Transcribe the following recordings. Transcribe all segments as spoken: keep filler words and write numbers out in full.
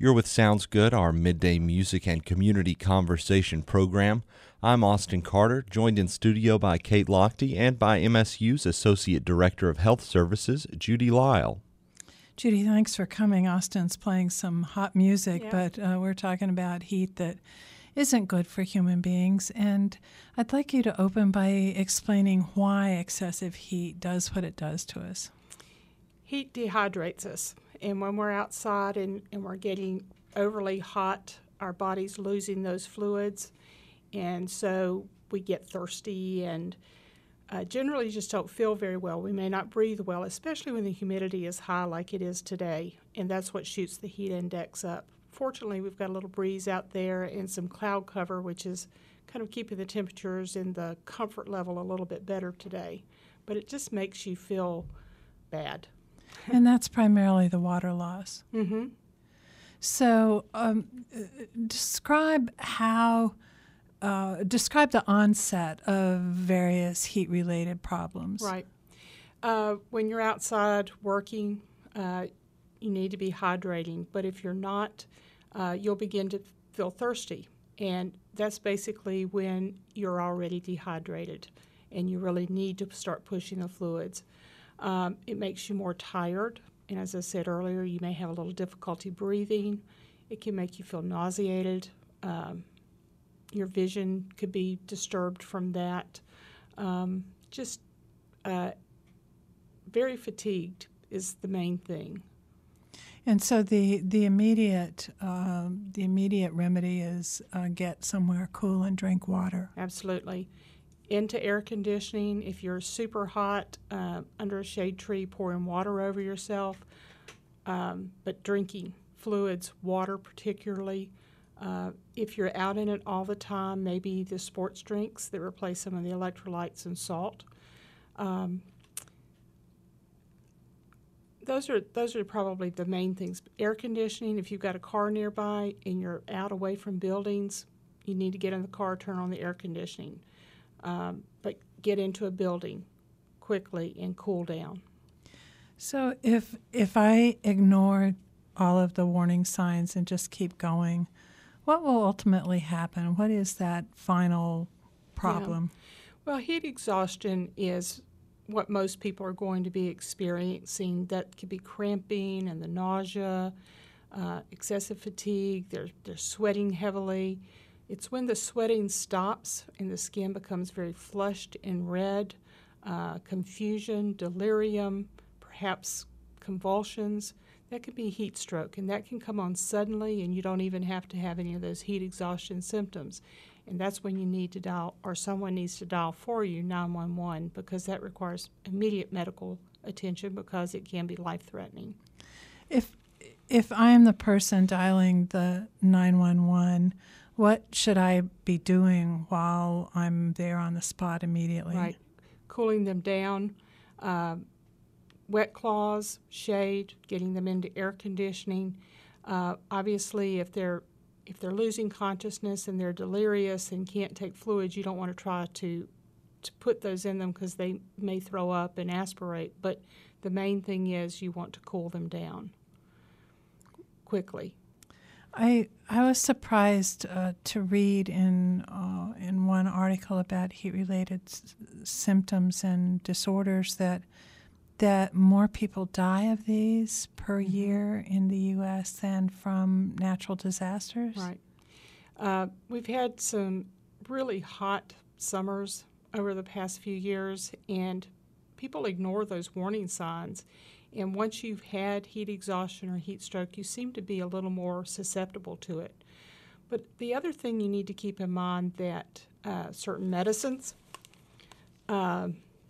You're with Sounds Good, our midday music and community conversation program. I'm Austin Carter, joined in studio by Kate Lochte and by M S U's Associate Director of Health Services, Judy Lyle. Judy, thanks for coming. Austin's playing some hot music, Yeah. but uh, we're talking about heat that isn't good for human beings. And I'd like you to open by explaining why excessive heat does what it does to us. Heat dehydrates us, and when we're outside and, and we're getting overly hot, our body's losing those fluids, and so we get thirsty and uh, generally just don't feel very well. We may not breathe well, especially when the humidity is high like it is today, and that's what shoots the heat index up. Fortunately, we've got a little breeze out there and some cloud cover, which is kind of keeping the temperatures in the comfort level a little bit better today, but it just makes you feel bad. And that's primarily the water loss. Mm-hmm. So um, uh, describe how, uh, describe the onset of various heat-related problems. Right. Uh, when you're outside working, uh, you need to be hydrating, but if you're not, uh, you'll begin to feel thirsty, and that's basically when you're already dehydrated and you really need to start pushing the fluids. Um, it makes you more tired, and as I said earlier, you may have a little difficulty breathing. It can make you feel nauseated. Um, your vision could be disturbed from that. Um, just uh, very fatigued is the main thing. And so the the immediate um, the immediate remedy is uh, get somewhere cool and drink water. Absolutely. Into air conditioning. If you're super hot, uh, under a shade tree, pouring water over yourself. Um, but drinking fluids, water particularly. Uh, if you're out in it all the time, maybe the sports drinks that replace some of the electrolytes and salt. Um, those are those are probably the main things. Air conditioning. If you've got a car nearby and you're out away from buildings, you need to get in the car, turn on the air conditioning. Um, but get into a building quickly and cool down. So if if I ignore all of the warning signs and just keep going, what will ultimately happen? What is that final problem? Yeah. Well, heat exhaustion is what most people are going to be experiencing. That could be cramping and the nausea, uh, excessive fatigue, they're, they're sweating heavily. It's when the sweating stops and the skin becomes very flushed and red, uh, confusion, delirium, perhaps convulsions. That could be heat stroke, and that can come on suddenly, and you don't even have to have any of those heat exhaustion symptoms. And that's when you need to dial, or someone needs to dial for you, nine one one, because that requires immediate medical attention because it can be life-threatening. If if I am the person dialing the nine one one, what should I be doing while I'm there on the spot immediately? Right. Cooling them down, uh, wet cloths, shade, getting them into air conditioning. Uh, obviously, if they're if they're losing consciousness and they're delirious and can't take fluids, you don't want to try to to put those in them because they may throw up and aspirate. But the main thing is you want to cool them down quickly. I I was surprised uh, to read in uh, in one article about heat-related s- symptoms and disorders that that more people die of these per Mm-hmm. year in the U S than from natural disasters. Right. Uh, we've had some really hot summers over the past few years, and people ignore those warning signs. And once you've had heat exhaustion or heat stroke, you seem to be a little more susceptible to it. But the other thing you need to keep in mind that uh, certain medicines, uh,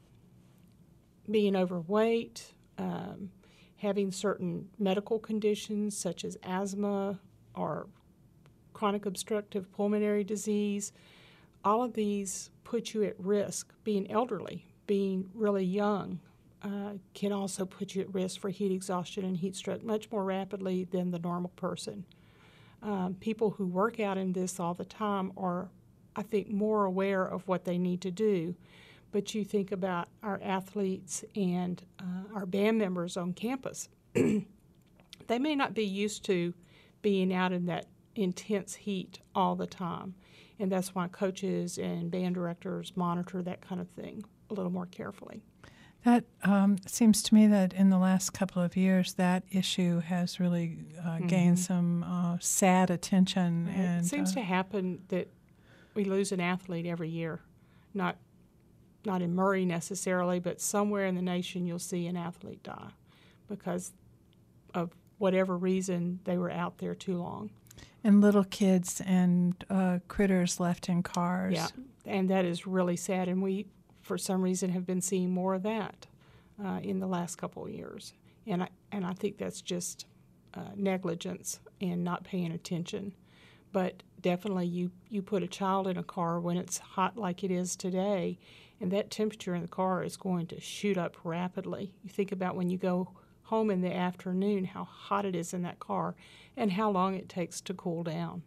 being overweight, um, having certain medical conditions such as asthma or chronic obstructive pulmonary disease, all of these put you at risk. Being elderly, being really young, uh, can also put you at risk for heat exhaustion and heat stroke much more rapidly than the normal person. Um, people who work out in this all the time are, I think, more aware of what they need to do. But you think about our athletes and uh, our band members on campus. They may not be used to being out in that intense heat all the time. And that's why coaches and band directors monitor that kind of thing a little more carefully. That um, seems to me that in the last couple of years, that issue has really uh, mm-hmm. gained some uh, sad attention. Right. And it seems uh, to happen that we lose an athlete every year, not not in Murray necessarily, but somewhere in the nation you'll see an athlete die because of whatever reason they were out there too long. And little kids and uh, critters left in cars. Yeah, and that is really sad. And we, for some reason, have been seeing more of that uh, in the last couple of years. And I, and I think that's just uh, negligence and not paying attention. But definitely you, you put a child in a car when it's hot like it is today, and that temperature in the car is going to shoot up rapidly. You think about when you go home in the afternoon, how hot it is in that car and how long it takes to cool down.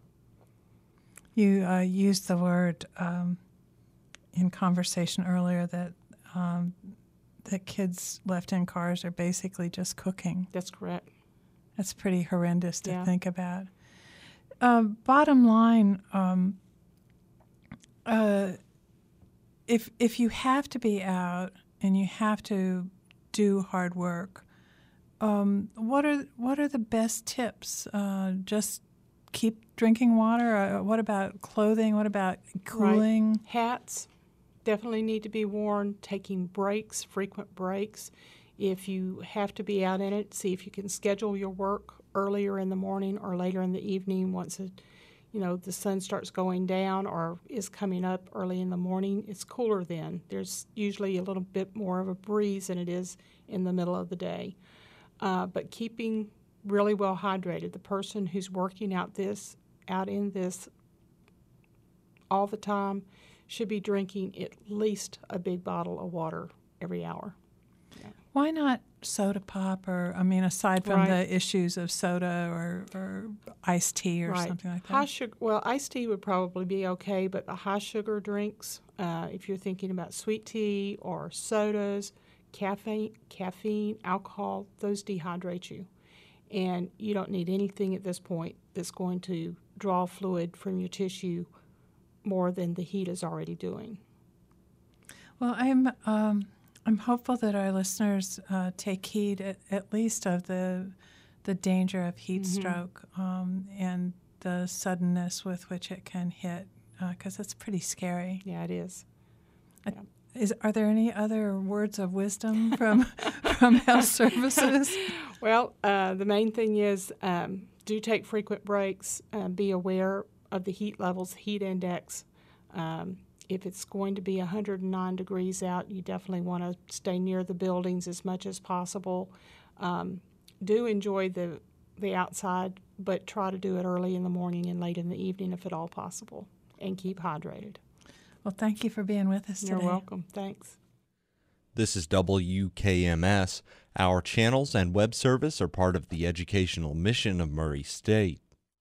You uh, used the word um, in conversation earlier that um, that kids left in cars are basically just cooking. That's correct. That's pretty horrendous to yeah. think about. Uh, bottom line, um, uh, if if you have to be out and you have to do hard work, Um, what are what are the best tips? Uh, just keep drinking water? Uh, what about clothing? What about cooling? Right. Hats definitely need to be worn. Taking breaks, frequent breaks. If you have to be out in it, see if you can schedule your work earlier in the morning or later in the evening once it, you know, the sun starts going down or is coming up early in the morning. It's cooler then. There's usually a little bit more of a breeze than it is in the middle of the day. Uh, but keeping really well hydrated. The person who's working out this, out in this all the time should be drinking at least a big bottle of water every hour. Yeah. Why not soda pop or, I mean, aside from right. the issues of soda or, or iced tea or right. something like that? High sugar, well, iced tea would probably be okay, but the high sugar drinks, uh, if you're thinking about sweet tea or sodas, Caffeine, caffeine, alcohol, those dehydrate you. And you don't need anything at this point that's going to draw fluid from your tissue more than the heat is already doing. Well, I'm um, I'm hopeful that our listeners uh, take heed at, at least of the the danger of heat mm-hmm. stroke um, and the suddenness with which it can hit, because uh, it's pretty scary. Yeah, it is. I, yeah. Is, are there any other words of wisdom from from health services? Well, uh, the main thing is um, do take frequent breaks. Uh, be aware of the heat levels, heat index. Um, if it's going to be one hundred nine degrees out, you definitely want to stay near the buildings as much as possible. Um, do enjoy the the outside, but try to do it early in the morning and late in the evening if at all possible, and keep hydrated. Well, thank you for being with us You're today. You're welcome. Thanks. This is W K M S. Our channels and web service are part of the educational mission of Murray State.